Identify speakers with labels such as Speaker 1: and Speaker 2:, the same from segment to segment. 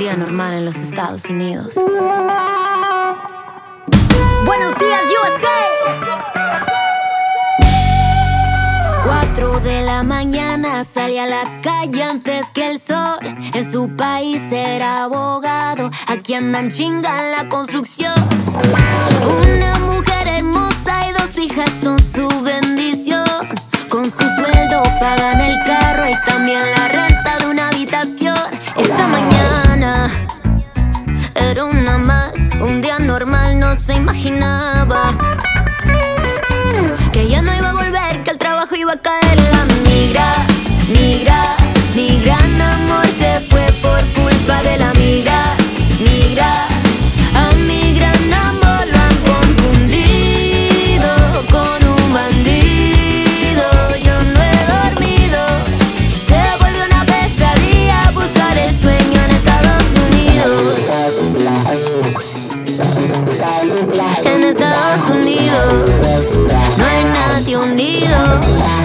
Speaker 1: día normal en los Estados Unidos.
Speaker 2: Buenos días, USA.
Speaker 1: 4 de la mañana salí a la calle antes que el sol. En su país era abogado, aquí andan chinga en la construcción. Una mujer hermosa y 2 hijas son su bendición. Con su sueldo pagan el carro y también la renta de una habitación. Esa mañana era una más, un día normal, no se imaginaba que ya no iba a volver, que el trabajo iba a caer. La migra, mi gran amor se fue por culpa de la migra. A mi gran amor lo han confundido con un bandido. Yo no he dormido, se volvió una pesadilla buscar el sueño en Estados Unidos. En Estados Unidos no hay nadie unido.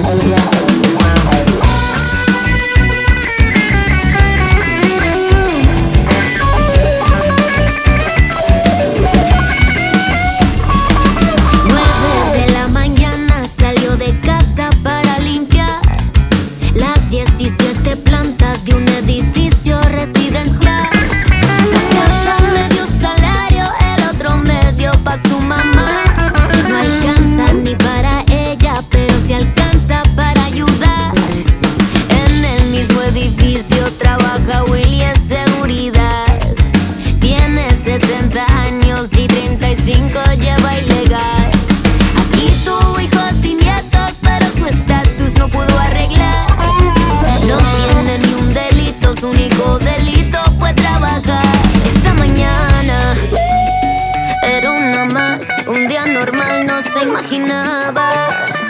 Speaker 1: 9 de la mañana salió de casa para limpiar las 17 plantas de un edificio residencial. La casa medio salario, el otro medio pa' su mamá. No alcanza ni para ella, pero sí alcanza para ayudar. En el mismo edificio trabaja Willy en seguridad. Tiene 70 años y 35 lleva ilegal. Aquí tuvo hijos y nietos, pero su estatus no pudo arreglar. No tiene ni un delito, su único delito fue trabajar. Esa mañana era una más, un día normal, no se imaginaba